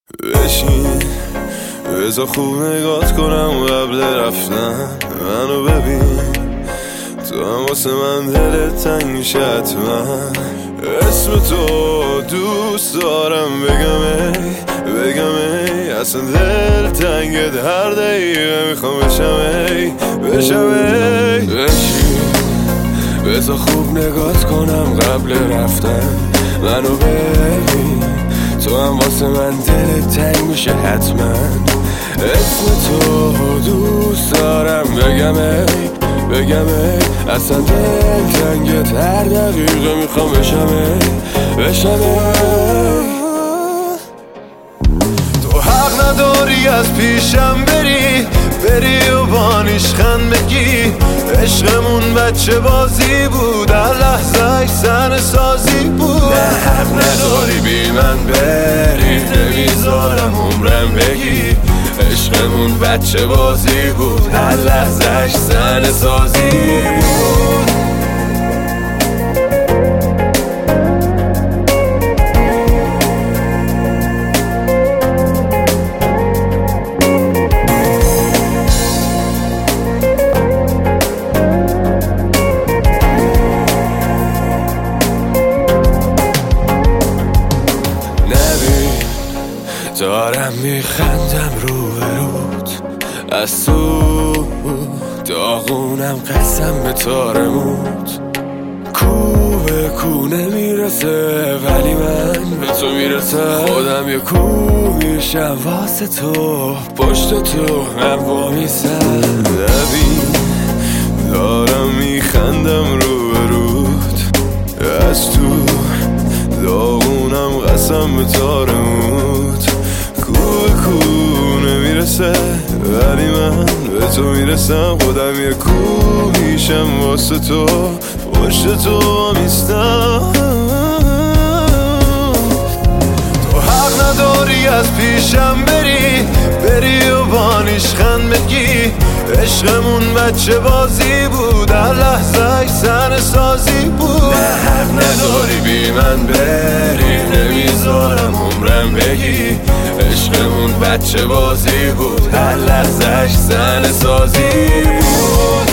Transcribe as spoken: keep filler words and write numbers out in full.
بشین بذار خوب نگات کنم قبل رفتن منو ببین، تو هم واسه من دلت تنگ میشه حتما. اسم تو دوست دارم بگم ای بگم ای، اصلا دل تنگت هر دقیقه میخوام بشم ای بشم ای. بشین بذار خوب نگات کنم قبل رفتن منو ببین، تو هم واسه من دلت تنگ میشه حتما. اسم تو دوست دارم بگم ای بگم ای، اصلا دل تنگت هر دقیقه میخوام بشم ای بشم ای. تو حق نداری از پیشم بری بری و بانیشخند بگی، عشقمون بچه بازی بود هر لحظهش سن سازی بود. نه حق نداری بی من بری نمیذارم عمرم بگی، عشقمون بچه بازی بود هر لحظهش سن سازی بود. دارم میخندم رو برود از تو داغونم قسم به تارموت، کو به کو نمیرسه ولی من به تو میرسم. خودم یه کو میشم واسه تو پشت تو هم وامیسم. نبین دارم میخندم رو برود از تو داغونم قسم به تارموت، کو کو نمیرسه ولی من به تو میرسم. خودم یه کو میشم واسه تو پشت تو میستم. تو حق نداری از پیشم بری بری و بانیشخند بگی، عشقمون بچه بازی بود هر لحظهش سن سازی بود. نه حق نداری بی من بری نمیذارم عمرم بگی، عشقمون بچه بازی بود هر لحظهش سن سازی بود.